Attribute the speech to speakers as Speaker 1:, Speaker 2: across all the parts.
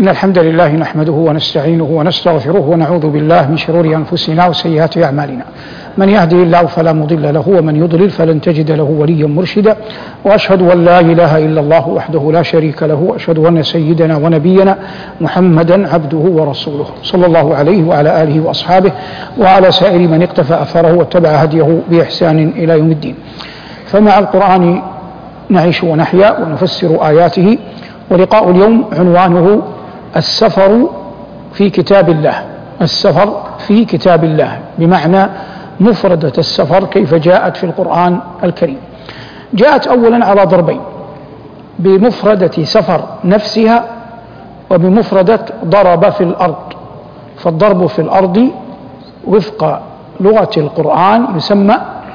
Speaker 1: إن الحمد لله نحمده ونستعينه ونستغفره ونعوذ بالله من شرور أنفسنا وسيئات أعمالنا. من يهده الله فلا مضل له ومن يضلل فلن تجد له وليا مرشدا، وأشهد أن لا إله إلا الله وحده لا شريك له، وأشهد أن سيدنا ونبينا محمدا عبده ورسوله صلى الله عليه وعلى آله وأصحابه وعلى سائر من اقتفى أثره واتبع هديه بإحسان إلى يوم الدين. فمع القرآن نعيش ونحيا ونفسر آياته، ولقاء اليوم عنوانه السفر في كتاب الله. السفر في كتاب الله بمعنى مفردة السفر كيف جاءت في القرآن الكريم. جاءت أولا على ضربين: بمفردة سفر نفسها وبمفردة ضرب في الأرض. فالضرب في الأرض وفق لغة القرآن يسمى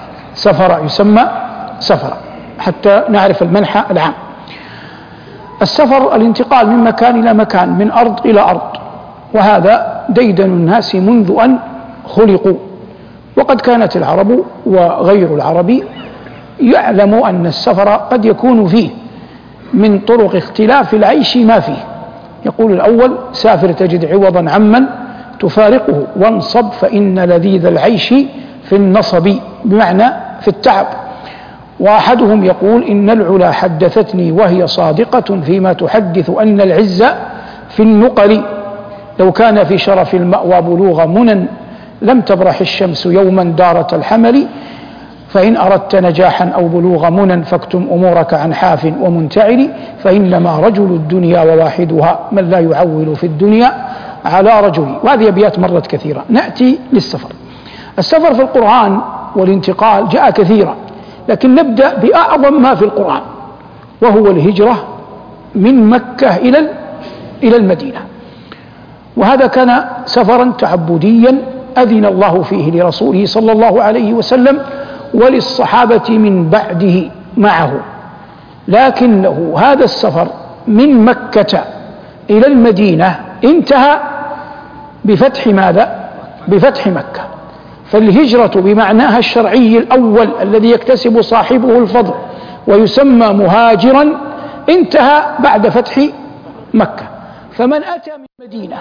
Speaker 1: سفر حتى نعرف المنحى العام. السفر الانتقال من مكان إلى مكان، من أرض إلى أرض، وهذا ديدن الناس منذ أن خلقوا. وقد كانت العرب وغير العرب يعلم أن السفر قد يكون فيه من طرق اختلاف العيش ما فيه. يقول الأول: سافر تجد عوضا عمن تفارقه، وانصب فإن لذيذ العيش في النصب، بمعنى في التعب. وأحدهم يقول: إن العلا حدثتني وهي صادقة فيما تحدث أن العز في النقل، لو كان في شرف المأوى بلوغ منى لم تبرح الشمس يوما دارة الحمل، فإن أردت نجاحا أو بلوغ منى فاكتم أمورك عن حاف ومنتعل، فإنما رجل الدنيا وواحدها من لا يعول في الدنيا على رجل. وهذه أبيات مرت كثيرة. نأتي للسفر. السفر في القرآن والانتقال جاء كثيرا، لكن نبدأ بأعظم ما في القرآن، وهو الهجرة من مكة إلى المدينة. وهذا كان سفرا تعبديا أذن الله فيه لرسوله صلى الله عليه وسلم وللصحابة من بعده معه. لكنه هذا السفر من مكة إلى المدينة انتهى بفتح ماذا؟ بفتح مكة. فالهجرة بمعناها الشرعي الأول الذي يكتسب صاحبه الفضل ويسمى مهاجرا انتهى بعد فتح مكة. فمن أتى من المدينة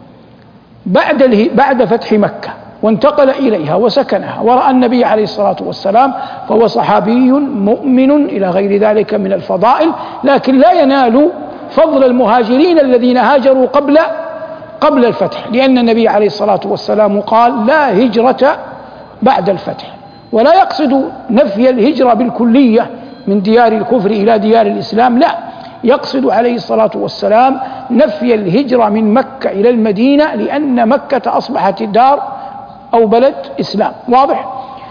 Speaker 1: بعد فتح مكة وانتقل إليها وسكنها ورأى النبي عليه الصلاة والسلام فهو صحابي مؤمن إلى غير ذلك من الفضائل، لكن لا ينال فضل المهاجرين الذين هاجروا قبل الفتح، لأن النبي عليه الصلاة والسلام قال: لا هجرة بعد الفتح. ولا يقصد نفي الهجرة بالكلية من ديار الكفر إلى ديار الإسلام، لا، يقصد عليه الصلاة والسلام نفي الهجرة من مكة إلى المدينة، لأن مكة أصبحت دار أو بلد إسلام. واضح؟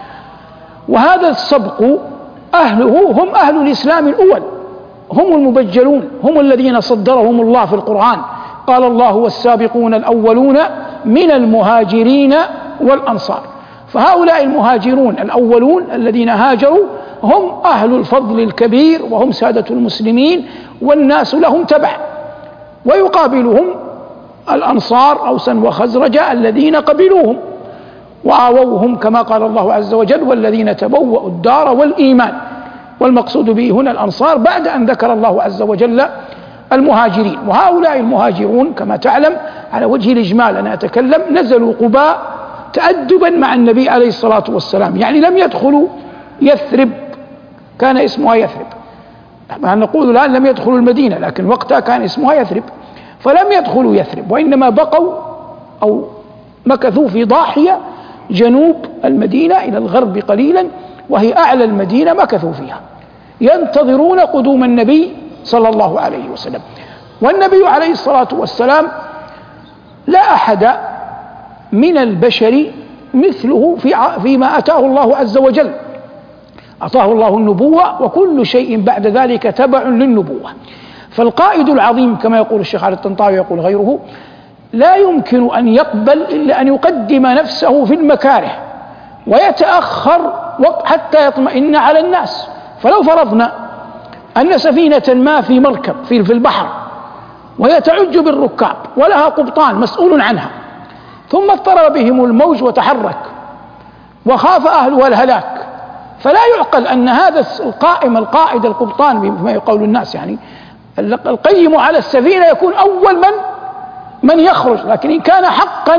Speaker 1: وهذا السبق أهله هم أهل الإسلام الأول، هم المبجلون، هم الذين صدرهم الله في القرآن. قال الله: والسابقون الأولون من المهاجرين والأنصار. فهؤلاء المهاجرون الأولون الذين هاجروا هم أهل الفضل الكبير، وهم سادة المسلمين، والناس لهم تبع. ويقابلهم الأنصار أوسا وخزرج الذين قبلوهم وآووهم، كما قال الله عز وجل: والذين تبوأوا الدار والإيمان. والمقصود به هنا الأنصار بعد أن ذكر الله عز وجل المهاجرين. وهؤلاء المهاجرون كما تعلم على وجه الإجمال أنا أتكلم نزلوا قباء تأدبا مع النبي عليه الصلاة والسلام، يعني لم يدخلوا يثرب، كان اسمها يثرب. نقول الآن لم يدخلوا المدينة، لكن وقتها كان اسمها يثرب. فلم يدخلوا يثرب، وإنما بقوا أو مكثوا في ضاحية جنوب المدينة إلى الغرب قليلا، وهي أعلى المدينة، مكثوا فيها ينتظرون قدوم النبي صلى الله عليه وسلم. والنبي عليه الصلاة والسلام لا أحد من البشر مثله فيما أتاه الله عز وجل. أعطاه الله النبوة، وكل شيء بعد ذلك تبع للنبوة. فالقائد العظيم كما يقول الشيخ علي الطنطاوي يقول غيره: لا يمكن أن يقبل إلا أن يقدم نفسه في المكاره ويتأخر حتى يطمئن على الناس. فلو فرضنا أن سفينة ما في مركب في البحر وهي تعج بالركاب ولها قبطان مسؤول عنها، ثم اضطرب بهم الموج وتحرك وخاف أهلها الهلاك، فلا يعقل أن هذا القائد القبطان بما يقول الناس، يعني القيم على السفينة، يكون أول من من يخرج، لكن إن كان حقا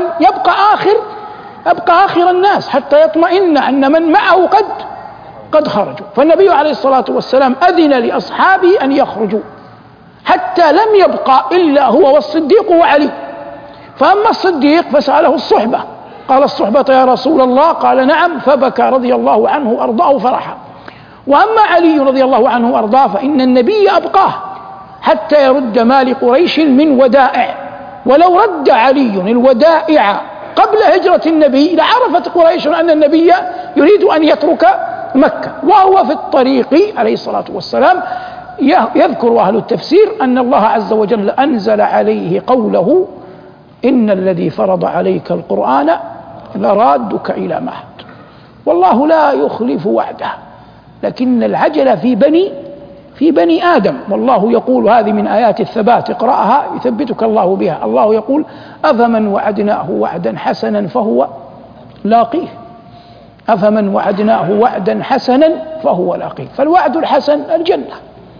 Speaker 1: يبقى آخر الناس حتى يطمئن أن من معه قد خرجوا. فالنبي عليه الصلاة والسلام أذن لأصحابه أن يخرجوا حتى لم يبقى إلا هو والصديق وعلي. فأما الصديق فسأله الصحبة، قال الصحبة يا رسول الله؟ قال نعم، فبكى رضي الله عنه وأرضاه فرحا. وأما علي رضي الله عنه وأرضاه فإن النبي أبقاه حتى يرد ما لقريش من ودائع، ولو رد علي الودائع قبل هجرة النبي لعرفت قريش أن النبي يريد أن يترك مكة. وهو في الطريق عليه الصلاة والسلام يذكر أهل التفسير أن الله عز وجل أنزل عليه قوله إن الذي فرض عليك القرآن لرادك إلى معاد، والله لا يخلف وعده، لكن العجل في بني آدم. والله يقول هذه من آيات الثبات، اقرأها يثبتك الله بها. الله يقول أفمن وعدناه وعدا حسنا فهو لاقيه، أفمن وعدناه وعدا حسنا فهو لاقيه. فالوعد الحسن الجنة،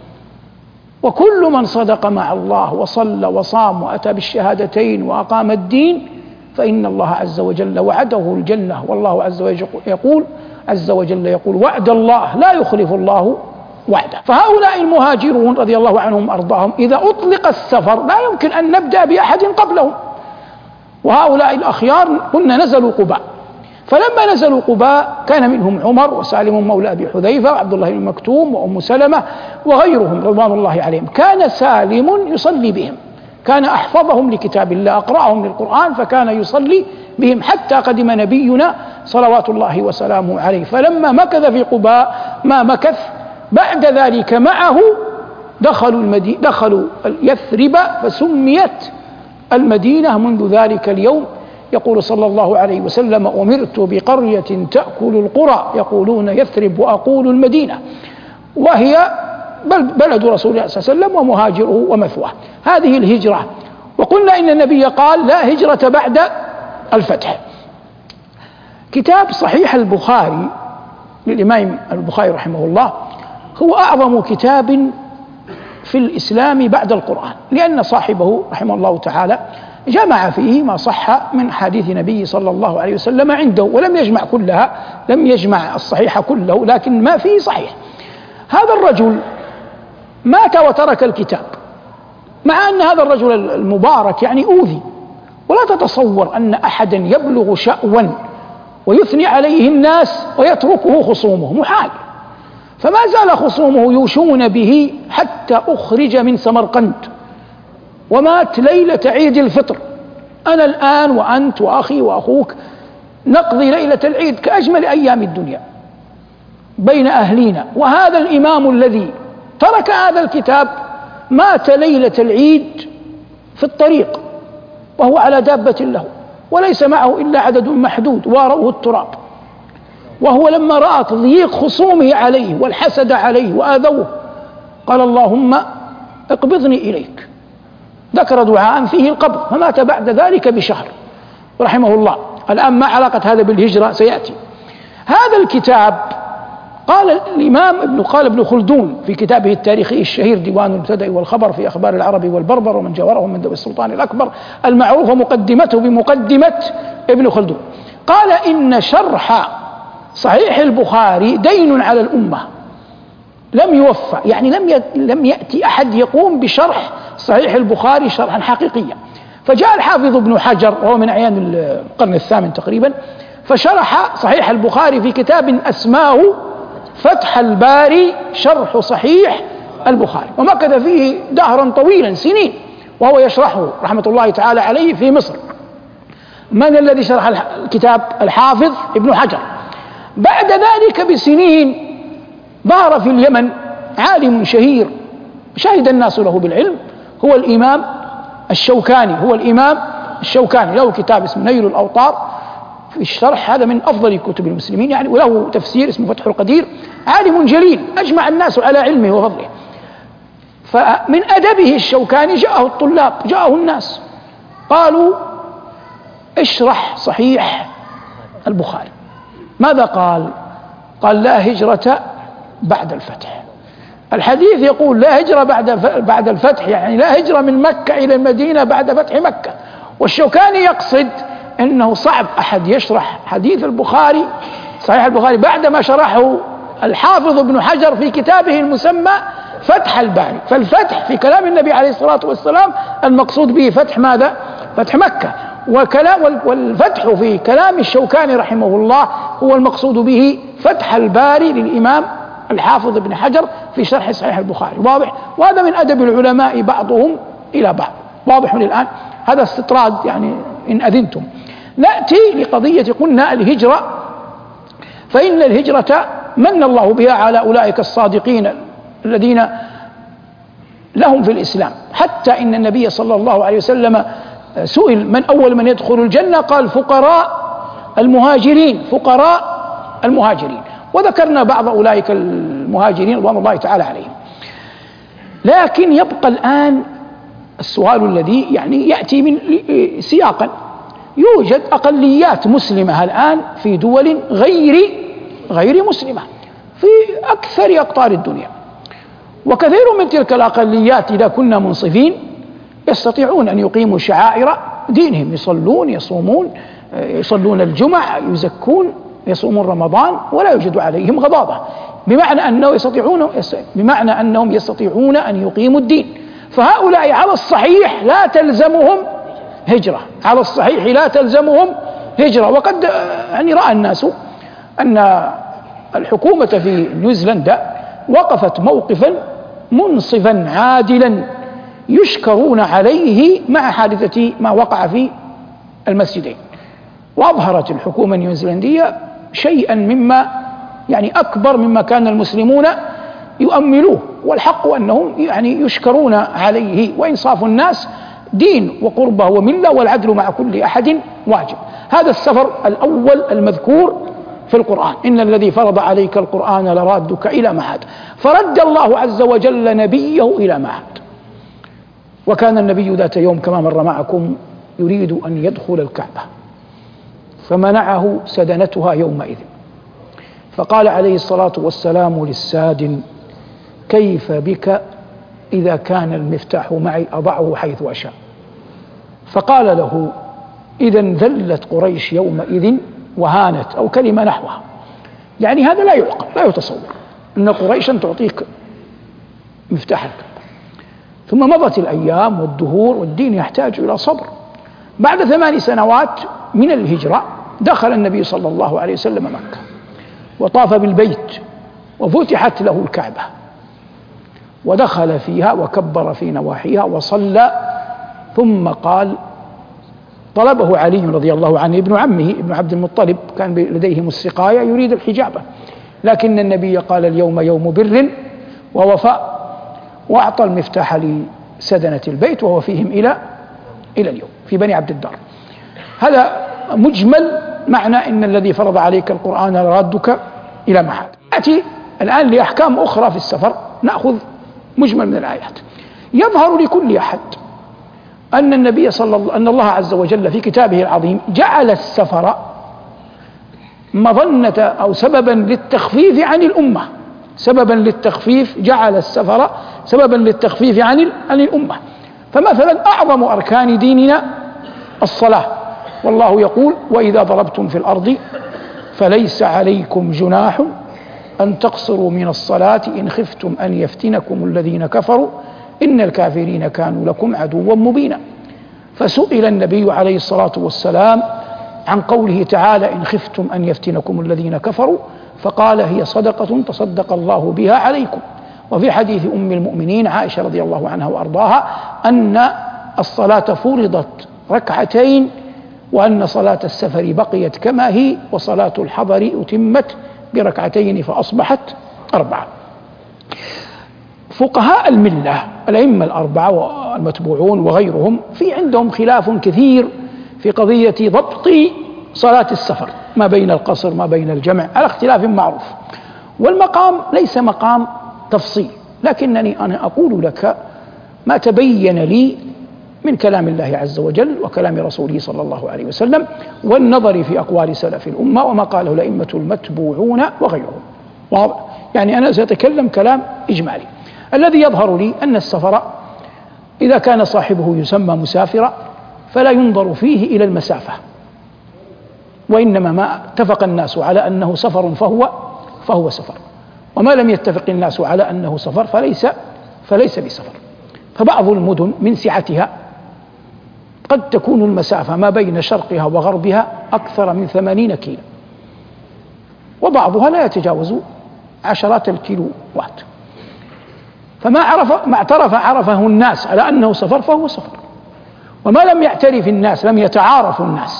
Speaker 1: وكل من صدق مع الله وصلى وصام وأتى بالشهادتين وأقام الدين فإن الله عز وجل وعده الجنة. والله عز وجل يقول وعد الله لا يخلف الله وعده. فهؤلاء المهاجرون رضي الله عنهم أرضاهم إذا أطلق السفر لا يمكن أن نبدأ بأحد قبلهم. وهؤلاء الأخيار قلنا نزلوا قباء، فلما نزلوا قباء كان منهم عمر وسالم مولى أبي حذيفة وعبد الله بن مكتوم وأم سلمة وغيرهم رضوان الله عليهم. كان سالم يصلي بهم، كان أحفظهم لكتاب الله، أقرأهم للقرآن، فكان يصلي بهم حتى قدم نبينا صلوات الله وسلامه عليه. فلما مكث في قباء ما مكث، بعد ذلك معه دخلوا يثرب فسميت المدينة منذ ذلك اليوم. يقول صلى الله عليه وسلم أمرت بقرية تأكل القرى يقولون يثرب وأقول المدينة، وهي بلد رسول الله صلى الله عليه وسلم ومهاجره ومثواه. هذه الهجرة. وقلنا إن النبي قال لا هجرة بعد الفتح. كتاب صحيح البخاري للإمام البخاري رحمه الله هو أعظم كتاب في الإسلام بعد القرآن، لأن صاحبه رحمه الله تعالى جمع فيه ما صح من حديث نبي صلى الله عليه وسلم عنده، ولم يجمع كلها، لم يجمع الصحيح كله، لكن ما فيه صحيح. هذا الرجل مات وترك الكتاب، مع أن هذا الرجل المبارك يعني أوذي، ولا تتصور أن أحدا يبلغ شأوا ويثني عليه الناس ويتركه خصومه، محال. فما زال خصومه يوشون به حتى أخرج من سمرقند ومات ليلة عيد الفطر. أنا الآن وأنت وأخي وأخوك نقضي ليلة العيد كأجمل أيام الدنيا بين أهلينا، وهذا الإمام الذي ترك هذا الكتاب مات ليلة العيد في الطريق وهو على دابة له وليس معه إلا عدد محدود واروه التراب. وهو لما رأى تضييق خصومه عليه والحسد عليه وآذوه قال اللهم اقبضني إليك، ذكر دعاء فيه القبض، فمات بعد ذلك بشهر رحمه الله. الآن ما علاقة هذا بالهجرة سيأتي. هذا الكتاب قال الإمام ابن خلدون في كتابه التاريخي الشهير ديوان المبتدأ والخبر في أخبار العرب والبربر ومن جاورهم من ذوي السلطان الأكبر، المعروف مقدمته بمقدمة ابن خلدون، قال إن شرح صحيح البخاري دين على الأمة لم يوفى، يعني لم يأتي أحد يقوم بشرح صحيح البخاري شرحا حقيقيا. فجاء الحافظ ابن حجر وهو من أعيان القرن الثامن تقريبا، فشرح صحيح البخاري في كتاب أسماه فتح الباري شرح صحيح البخاري، ومكث فيه دهرا طويلا سنين وهو يشرحه رحمة الله تعالى عليه في مصر. من الذي شرح الكتاب؟ الحافظ ابن حجر. بعد ذلك بسنين ظهر في اليمن عالم شهير شهد الناس له بالعلم، هو الإمام الشوكاني، له كتاب اسمه نيل الأوطار في الشرح، هذا من أفضل كتب المسلمين يعني، وله تفسير اسمه فتح القدير. عالم جليل أجمع الناس على علمه وفضله. فمن أدبه الشوكاني جاءه الطلاب، جاءه الناس قالوا اشرح صحيح البخاري. ماذا قال؟ قال لا هجرة بعد الفتح. الحديث يقول لا هجرة بعد الفتح، يعني لا هجرة من مكة إلى المدينة بعد فتح مكة، والشوكاني يقصد أنه صعب أحد يشرح حديث البخاري صحيح البخاري بعدما شرحه الحافظ ابن حجر في كتابه المسمى فتح الباري. فالفتح في كلام النبي عليه الصلاة والسلام المقصود به فتح ماذا؟ فتح مكة. والفتح في كلام الشوكاني رحمه الله هو المقصود به فتح الباري للإمام الحافظ ابن حجر في شرح صحيح البخاري. واضح؟ وهذا من أدب العلماء بعضهم إلى بعض. واضح الآن؟ هذا استطراد يعني إن أذنتم. نأتي لقضية قلنا الهجرة، فإن الهجرة من الله بها على أولئك الصادقين الذين لهم في الإسلام. حتى إن النبي صلى الله عليه وسلم سئل من أول من يدخل الجنة؟ قال فقراء المهاجرين، فقراء المهاجرين. وذكرنا بعض أولئك المهاجرين رضوان الله تعالى عليهم. لكن يبقى الآن السؤال الذي يعني يأتي من سياقا. يوجد أقليات مسلمة الآن في دول غير مسلمة في أكثر أقطار الدنيا، وكثير من تلك الأقليات إذا كنا منصفين يستطيعون أن يقيموا شعائر دينهم، يصلون، يصومون، يصلون الجمعة، يزكون، يصومون رمضان، ولا يوجد عليهم غضاضة، بمعنى أنهم يستطيعون أن يقيموا الدين. فهؤلاء على الصحيح لا تلزمهم هجرة، على الصحيح لا تلزمهم هجرة. وقد يعني رأى الناس أن الحكومة في نيوزيلندا وقفت موقفا منصفا عادلا يشكرون عليه مع حادثة ما وقع في المسجدين. وأظهرت الحكومة النيوزيلندية شيئا مما يعني أكبر مما كان المسلمون يؤملوه، والحق أنهم يعني يشكرون عليه. وإنصاف الناس دين وقربة وملة، والعدل مع كل أحد واجب. هذا السفر الأول المذكور في القرآن، إن الذي فرض عليك القرآن لرادك إلى معاد. فرد الله عز وجل نبيه إلى معاد. وكان النبي ذات يوم كما مر معكم يريد أن يدخل الكعبة، فمنعه سدنتها يومئذ، فقال عليه الصلاة والسلام للسادن: كيف بك إذا كان المفتاح معي أضعه حيث أشاء؟ فقال له: إذا ذلت قريش يومئذ وهانت، أو كلمة نحوها. يعني هذا لا يعقل، لا يتصور أن قريشا تعطيك مفتاح الكعبة. ثم مضت الأيام والدهور والدين يحتاج إلى صبر. بعد 8 سنوات من الهجرة دخل النبي صلى الله عليه وسلم مكة وطاف بالبيت وفتحت له الكعبة، ودخل فيها وكبر في نواحيها وصلى. ثم قال، طلبه علي رضي الله عنه ابن عمه ابن عبد المطلب، كان لديهم السقاية يريد الحجابة، لكن النبي قال: اليوم يوم بر ووفاء، وأعطى المفتاح لسدنة البيت وهو فيهم إلى اليوم في بني عبد الدار. هذا مجمل معنى إن الذي فرض عليك القرآن لرادك إلى معاد. نأتي الآن لأحكام أخرى في السفر، نأخذ مجمل من الآيات. يظهر لكل أحد أن النبي أن الله عز وجل في كتابه العظيم جعل السفر مظنة أو سببا للتخفيف عن الأمة، سببا للتخفيف، جعل السفر سببا للتخفيف عن الأمة. فمثلا أعظم أركان ديننا الصلاة، والله يقول: وإذا ضربتم في الأرض فليس عليكم جناح أن تقصروا من الصلاة إن خفتم أن يفتنكم الذين كفروا إن الكافرين كانوا لكم عدوا مبينا. فسئل النبي عليه الصلاة والسلام عن قوله تعالى: إن خفتم أن يفتنكم الذين كفروا، فقال: هي صدقة تصدق الله بها عليكم. وفي حديث أم المؤمنين عائشة رضي الله عنها وأرضاها أن الصلاة فرضت ركعتين، وأن صلاة السفر بقيت كما هي، وصلاة الحضر أتمت بركعتين فأصبحت 4. فقهاء الملة الأئمة الأربعة والمتبوعون وغيرهم في عندهم خلاف كثير في قضية ضبط صلاة السفر، ما بين القصر ما بين الجمع، على اختلاف معروف. والمقام ليس مقام تفصيل، لكنني أنا أقول لك ما تبين لي من كلام الله عز وجل وكلام رسوله صلى الله عليه وسلم، والنظر في أقوال سلف الأمة وما قاله الأئمة المتبوعون وغيرهم. واضح؟ يعني أنا سأتكلم كلام إجمالي. الذي يظهر لي أن السفر إذا كان صاحبه يسمى مسافرا فلا ينظر فيه إلى المسافة، وإنما ما اتفق الناس على أنه سفر فهو سفر، وما لم يتفق الناس على أنه سفر فليس بسفر. فبعض المدن من سعتها قد تكون المسافة ما بين شرقها وغربها أكثر من 80 كيلو، وبعضها لا يتجاوز عشرات الكيلوات، فما عرفه الناس على أنه سفر فهو سفر، وما لم يعترف الناس لم يتعارف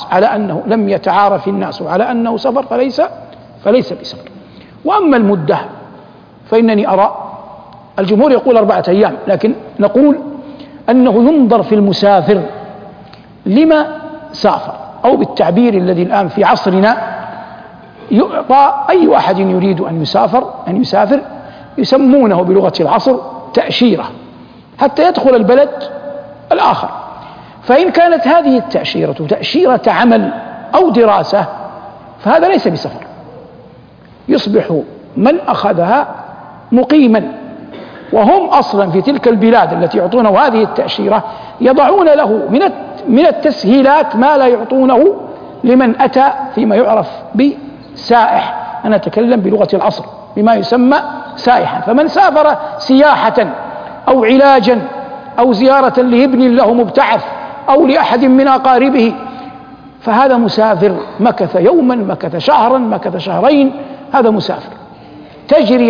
Speaker 1: الناس على أنه سفر فليس بسفر. وأما المدة فإنني أرى الجمهور يقول 4 أيام، لكن نقول أنه ينظر في المسافر لما سافر، أو بالتعبير الذي الآن في عصرنا يعطى أي أحد يريد أن يسافر يسمونه بلغة العصر تأشيرة حتى يدخل البلد الآخر. فإن كانت هذه التأشيرة تأشيرة عمل أو دراسة فهذا ليس بسفر، يصبح من أخذها مقيما، وهم أصلا في تلك البلاد التي يعطونه هذه التأشيرة يضعون له من التسهيلات ما لا يعطونه لمن أتى فيما يعرف بسائح. أنا أتكلم بلغة العصر بما يسمى سائحا. فمن سافر سياحة أو علاجا أو زيارة لابن له مبتعث أو لأحد من أقاربه فهذا مسافر، مكث يوما مكث شهرا مكث شهرين، هذا مسافر تجري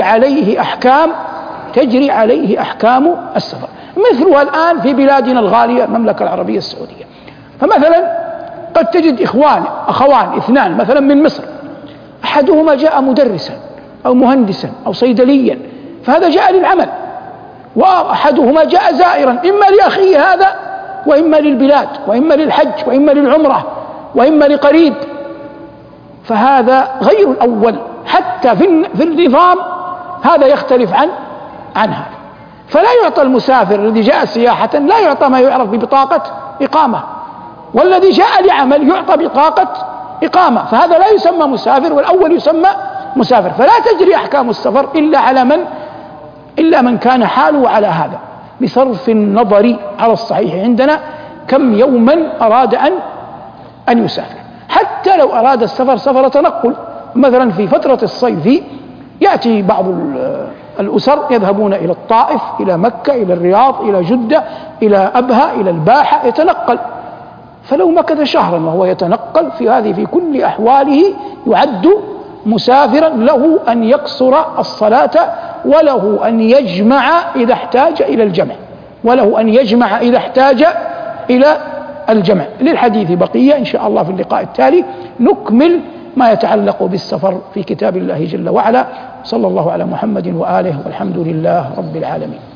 Speaker 1: عليه أحكام السفر، مثلها الآن في بلادنا الغالية المملكة العربية السعودية. فمثلا قد تجد أخوان 2 مثلا من مصر، أحدهما جاء مدرسا أو مهندسا أو صيدليا فهذا جاء للعمل، وأحدهما جاء زائرا إما لأخيه هذا وإما للبلاد وإما للحج وإما للعمرة وإما لقريب، فهذا غير الأول. حتى في النظام هذا يختلف عن هذا، فلا يعطى المسافر الذي جاء سياحة لا يعطى ما يعرف ببطاقة إقامة، والذي جاء لعمل يعطى بطاقة إقامة، فهذا لا يسمى مسافر والأول يسمى مسافر. فلا تجري أحكام السفر إلا من كان حاله على هذا، بصرف النظر على الصحيح عندنا كم يوما أراد أن يسافر. حتى لو أراد السفر سفر تنقل، مثلا في فترة الصيف يأتي بعض الأسر يذهبون إلى الطائف إلى مكة إلى الرياض إلى جدة إلى أبها إلى الباحة يتنقل، فلو مكث شهرا وهو يتنقل في كل أحواله يعد مسافرا، له أن يقصر الصلاة وله أن يجمع إذا احتاج إلى الجمع للحديث بقية إن شاء الله في اللقاء التالي نكمل ما يتعلق بالسفر في كتاب الله جل وعلا. صلى الله على محمد وآله والحمد لله رب العالمين.